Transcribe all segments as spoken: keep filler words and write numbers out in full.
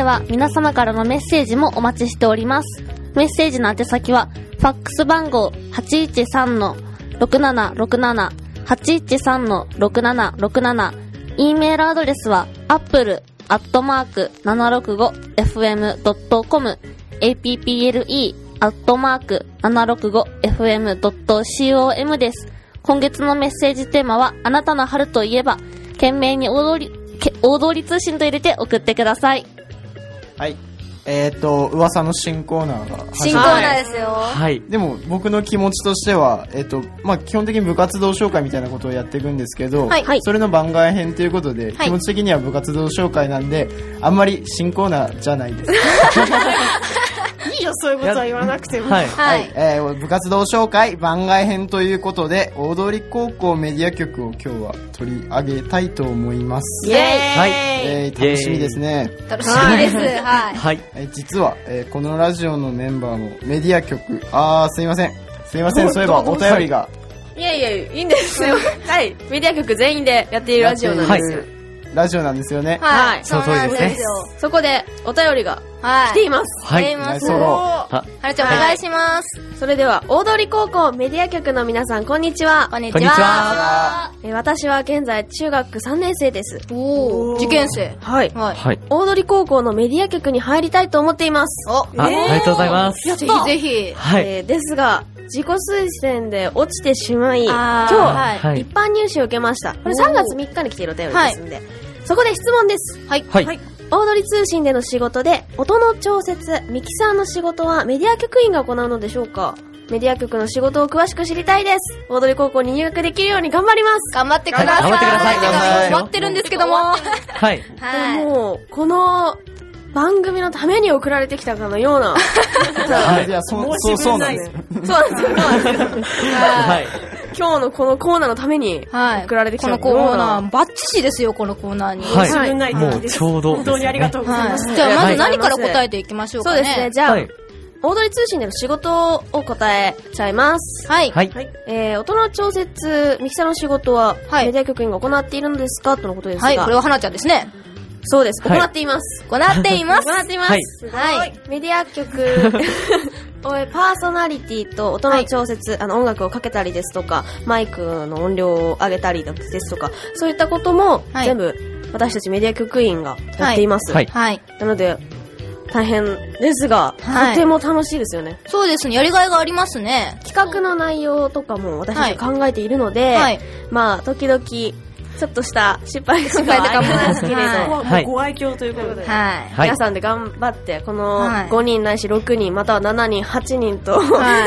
は皆様からのメッセージもお待ちしております。メッセージの宛先はファックス番号 はちいちさんのろくななろくなな はちいちさんのろくななろくなな、 E メールアドレスは アップル アットマーク ななろくごエフエム ドット コム アップル アットマーク ななろくごエフエム ドット コム です。今月のメッセージテーマはあなたの春といえば、懸命に大通り大通り通信と入れて送ってください。 はい。えっと、噂の新コーナーが。 新コーナーですよ。 はい。でも、僕の気持ちとしては、えっと、まあ、基本的に部活動紹介みたいなことをやっていくんですけど、はい。それの番外編ということで、はい、気持ち的には部活動紹介なんで、あんまり新コーナーじゃないです。 いいよ、そういうことは言わなくても。 はい。はい。えー、部活動紹介番外編ということで、大通高校メディア局を今日は取り上げたいと思います。 イェーイ、 はい。えー、楽しみですね。 楽しみです。はい。 はい。えー、実は、えー、このラジオのメンバーもメディア局、あー、すいません。すいません、そういえばお便りが。 いやいや、いいんですよ。はい。メディア局全員でやっているラジオなんですよ。 ラジオなんですよね。 はい。 その通りですね。 そこでお便りが来ています。 はい。来ています。はるちゃんお願いします。 それでは、大通高校メディア局の皆さん、こんにちは。 こんにちは。 私は現在中学さんねん生です。 おー。受験生。 はい。はい。大通高校のメディア局に入りたいと思っています。 お、 ありがとうございます。 ぜひぜひ。 はい。 ですが、自己推薦で落ちてしまい、今日、一般入試を受けました。これさんがつみっかに来ているお便りですんで。そこで質問です。 はい。 はい。 大通通信での仕事で、音の調節、ミキサーの仕事はメディア局員が行うのでしょうか？メディア局の仕事を詳しく知りたいです。大通高校に入学できるように頑張ります。 頑張ってください。 頑張ってください。 終わってるんですけども。 はい。 はい。 もう、この、番組のために送られてきたかのような。 はい。いや、そう、そう、そうなんです。 そうなんですよ。はい。今日のこのコーナーのために送られてきた、 はい、このコーナーバッチシですよ、このコーナーに。 はい、 自分ないもうちょうど、ね、 本当にありがとうございます。 はい、じゃあまず何から答えていきましょうかね。 そうですね、じゃあ、はい、大通通信での仕事を答えちゃいます。 はい。 はい。 えー、音の調節、ミキサーの仕事は、はい、メディア局員が行っているのですかとのことですが。 はい、これは花ちゃんですね。 そうです。行っています。 行っています。 行っています。はい。メディア局、パーソナリティと音の調節、あの音楽をかけたりですとか、マイクの音量を上げたりですとか、そういったことも全部私たちメディア局員がやっています。 はい。はい。 なので、大変ですが、とても楽しいですよね。 そうですね。やりがいがありますね。 企画の内容とかも私たち考えているので、まあ、時々、ちょっとした失敗とかありますけれど、はい、ご愛嬌ということで、はい、皆さんで頑張って、このごにんないしろくにん、またはしちにん、はちにんと、はい、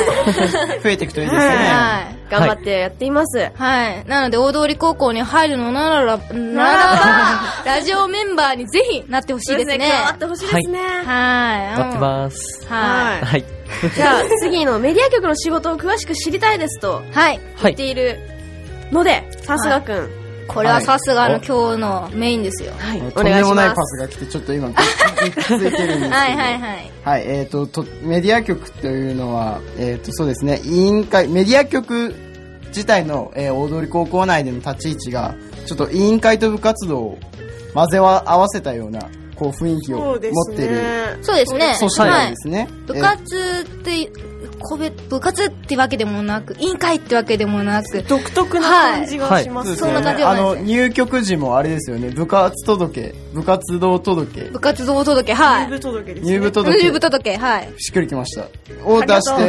増えていくといいですね。 はい、頑張ってやっています。 はい。なので、大通高校に入るのならば、ならば、ラジオメンバーにぜひなってほしいですね。 加わってほしいですね。 はい。 待ってます。 はい。 はい。 じゃあ、次のメディア局の仕事を詳しく知りたいですと、 はい。 言っているので、さすがくん。 これはさすがの今日のメインですよ。 はい。お願いします。 とんでもないパスが来て、ちょっと今、びっついてるんですけど。 はいはいはい。 はい、えっと、と、メディア局というのは、えっと、そうですね、委員会、メディア局自体の、えー、大通高校内での立ち位置が、ちょっと委員会と部活動を混ぜ合わせたような、こう、雰囲気を持っている。 そうですね。 組織なんですね。 部活って、個別部活ってわけでもなく、委員会ってわけでもなく、 独特な感じがしますね。 そんな感じはないです。 あの、入局時もあれですよね、部活届、部活動届。 部活動届、はい。 入部届ですね。 入部届。 入部届、はい。 しっくりきました。を出して、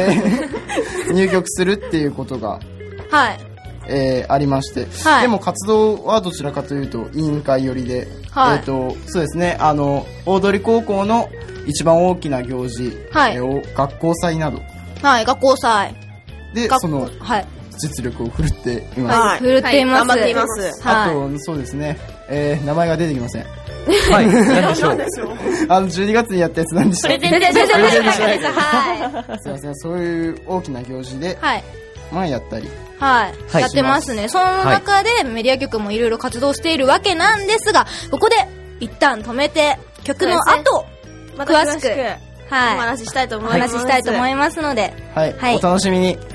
入局するっていうことが、 はい。 えー、ありまして、はい。でも活動はどちらかというと、委員会寄りで、はい。えっと、そうですね、あの、大通高校の一番大きな行事、はい。えー、学校祭など、 はい、学校祭。 で、その、はい。実力を振るっています。 はい、振るっています。 頑張っています。 あと、そうですね、えー、名前が出てきません。 はい、何でしょう。 あの、じゅうにがつにやったやつなんでしょう。 プレゼント、プレゼント、プレゼント、 はい。すいません、そういう大きな行事で、はい。まあ、やったり。 はい。やってますね。その中で、メディア局もいろいろ活動しているわけなんですが、ここで、一旦止めて、曲の後、詳しく、 はい。お話ししたいと思います。 お話ししたいと思いますので。 はい。はい、お楽しみに。